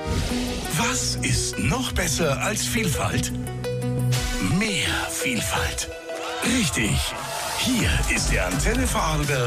Was ist noch besser als Vielfalt? Mehr Vielfalt. Richtig. Hier ist der Antenne Vorarlberg